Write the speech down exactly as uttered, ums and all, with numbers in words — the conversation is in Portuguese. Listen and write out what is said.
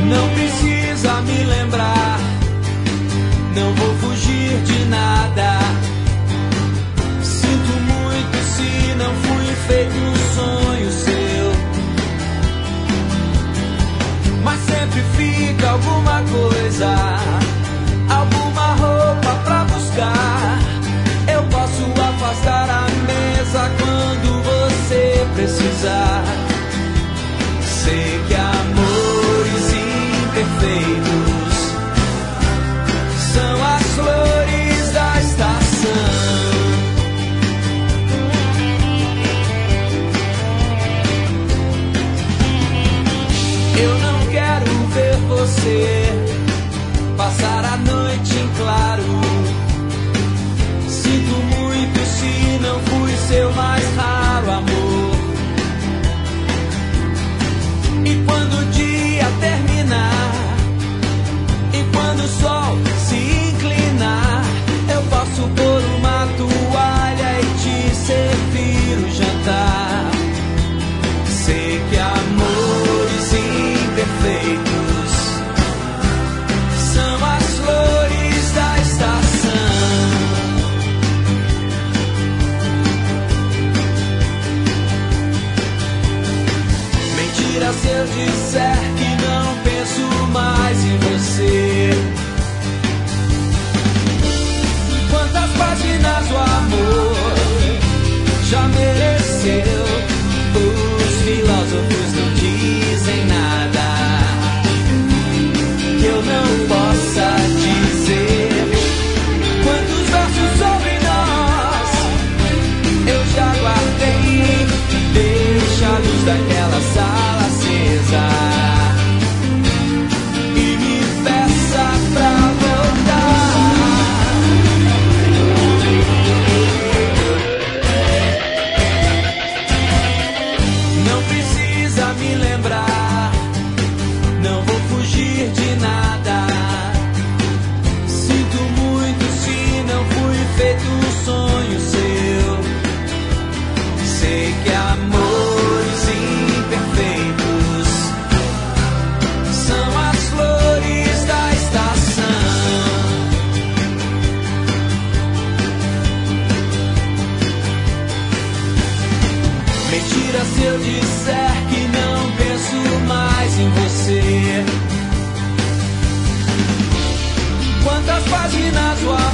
Não precisa me lembrar, não vou fugir de nada. Sinto muito se não fui feito um sonho seu, mas sempre fica alguma coisa, alguma roupa pra buscar. Eu posso afastar a mesa quando você precisar. Sei que amores imperfeitos são as flores da estação. Eu não quero ver você passar a noite em claro. Sinto muito se não fui seu mais raro amor. E quando o dia terminar, e quando o sol se inclinar, eu posso pôr uma toalha e te servir o jantar. Sei que amores imperfeitos são as flores da estação. Mentira se eu disser que não penso mais em você. Quantas páginas o amor já mereceu? Os filósofos não dizem nada que eu não possa dizer. Quantos versos sobre nós eu já guardei? Deixa a luz daquela sala acesa e me peça pra voltar. Não precisa me lembrar, não vou fugir de nada. Sinto muito se não fui feito um sonho seu. Sei que amores imperfeitos são as flores da estação. Mentira se eu disser que não penso mais em você. Quantas páginas o